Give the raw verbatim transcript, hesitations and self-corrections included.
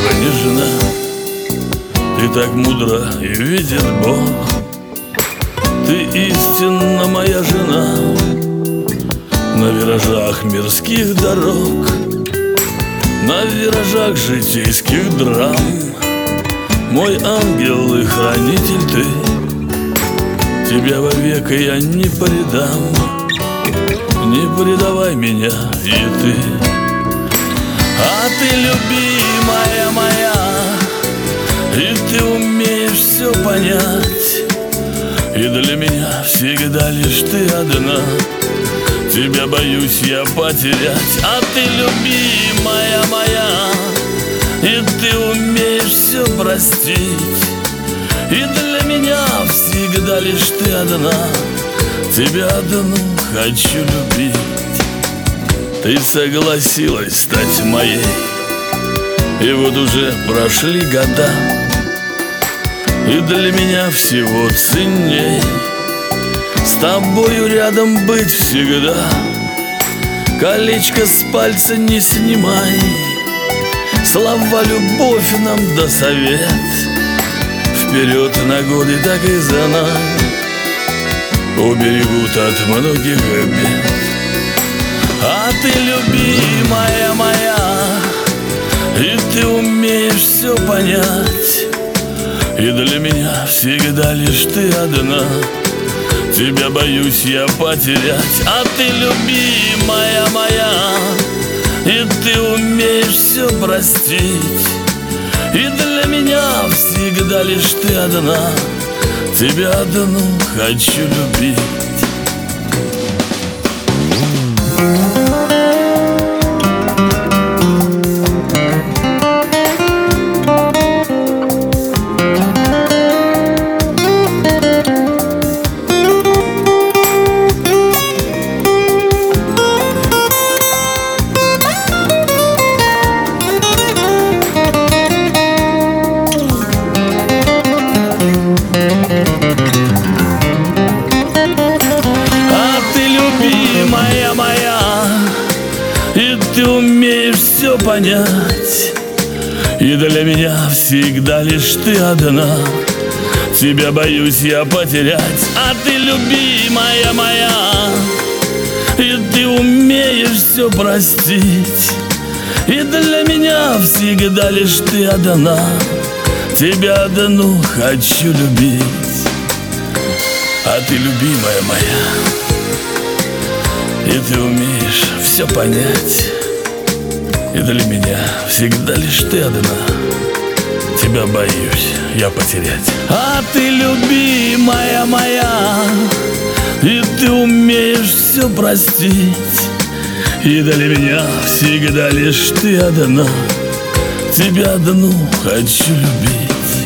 нежна, ты так мудра и видит Бог. Ты истинно моя жена на виражах мирских дорог, на виражах житейских драм. Мой ангел и хранитель ты, тебя вовек я не предам. Не предавай меня и ты. А ты любимая моя, и ты умеешь все понять, и для меня всегда лишь ты одна. Тебя боюсь я потерять. А ты любимая моя, и ты умеешь все простить, и для меня всегда лишь ты одна. Тебя одну хочу любить. Ты согласилась стать моей, и вот уже прошли года, и для меня всего ценней с тобою рядом быть всегда. Колечко с пальца не снимай, слова любовь нам да совет. Вперед на годы так и за нами уберегут от многих бед. А ты любимая моя, и ты умеешь все понять, и для меня всегда лишь ты одна. Тебя боюсь я потерять. А ты любимая моя, и ты умеешь все простить, и для меня всегда лишь ты одна. Тебя одну хочу любить. И ты умеешь все понять, и для меня всегда лишь ты одна. Тебя боюсь я потерять. А ты любимая моя, и ты умеешь все простить, и для меня всегда лишь ты одна. Тебя одну хочу любить. А ты любимая моя, и ты умеешь все понять, и для меня всегда лишь ты одна. Тебя боюсь я потерять. А ты любимая моя, и ты умеешь все простить, и для меня всегда лишь ты одна. Тебя одну хочу любить.